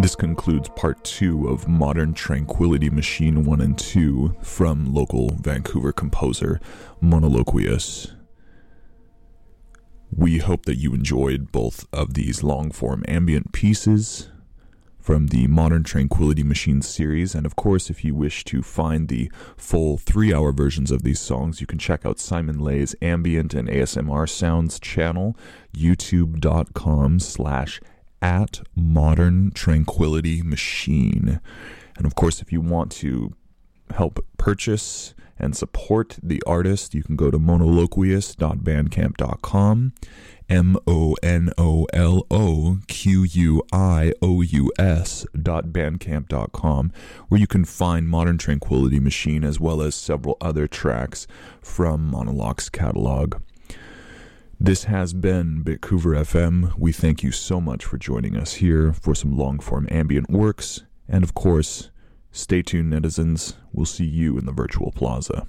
This concludes part 2 of Modern Tranquility Machine 1 and 2 from local Vancouver composer Monoloquius. We hope that you enjoyed both of these long-form ambient pieces from the Modern Tranquility Machine series, and of course, if you wish to find the full 3-hour versions of these songs, you can check out Simon Lay's Ambient and ASMR Sounds channel, youtube.com/@Modern Tranquility Machine. And of course, if you want to help purchase and support the artist, you can go to monoloquius.bandcamp.com, monoloquious.bandcamp.com, where you can find Modern Tranquility Machine as well as several other tracks from Monologue's catalog. This has been Bitcouver FM. We thank you so much for joining us here for some long-form ambient works. And of course, stay tuned, netizens. We'll see you in the virtual plaza.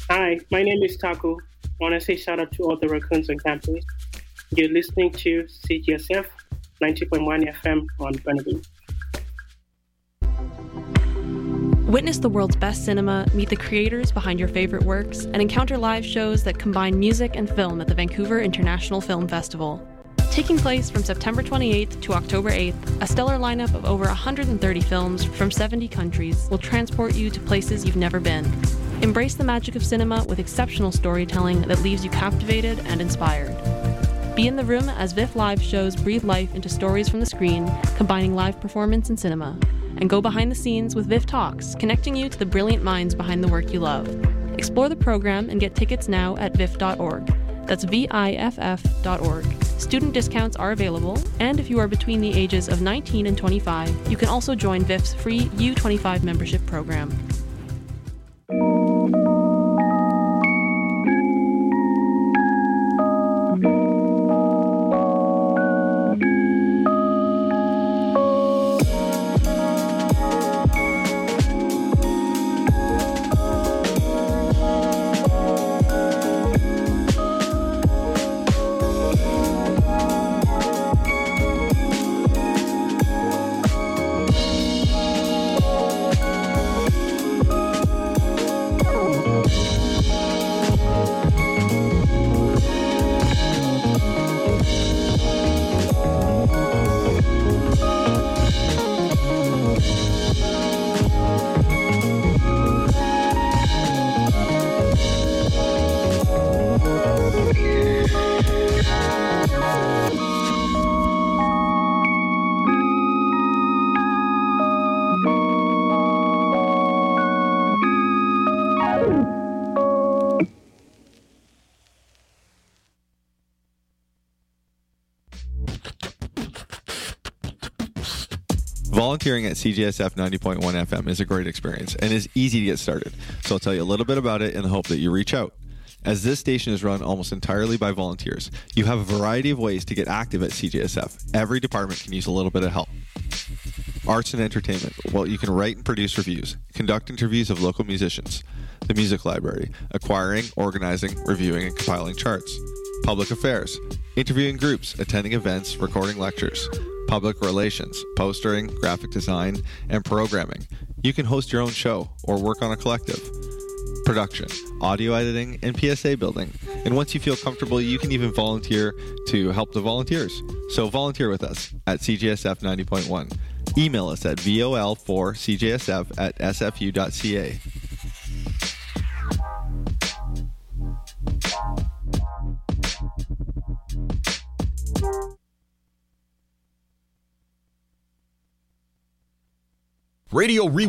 Hi, my name is Taco. I want to say shout out to all the raccoons on campus. You're listening to CGSF 90.1 FM on Burnaby. Witness the world's best cinema, meet the creators behind your favorite works, and encounter live shows that combine music and film at the Vancouver International Film Festival. Taking place from September 28th to October 8th, a stellar lineup of over 130 films from 70 countries will transport you to places you've never been. Embrace the magic of cinema with exceptional storytelling that leaves you captivated and inspired. Be in the room as VIFF Live shows breathe life into stories from the screen, combining live performance and cinema. And go behind the scenes with VIFF Talks, connecting you to the brilliant minds behind the work you love. Explore the program and get tickets now at viff.org. That's VIFF.org. Student discounts are available, and if you are between the ages of 19 and 25, you can also join VIFF's free U25 membership program. Volunteering at CGSF 90.1 FM is a great experience and is easy to get started, so I'll tell you a little bit about it in the hope that you reach out. As this station is run almost entirely by volunteers, you have a variety of ways to get active at CGSF. Every department can use a little bit of help. Arts and entertainment. Well, you can write and produce reviews, conduct interviews of local musicians, the music library, acquiring, organizing, reviewing, and compiling charts. Public affairs. Interviewing groups, attending events, recording lectures. Public relations, postering, graphic design, and programming. You can host your own show or work on a collective. Production, audio editing, and PSA building. And once you feel comfortable, you can even volunteer to help the volunteers. So volunteer with us at CGSF 90.1. Email us at vol4cjsf@sfu.ca. Radio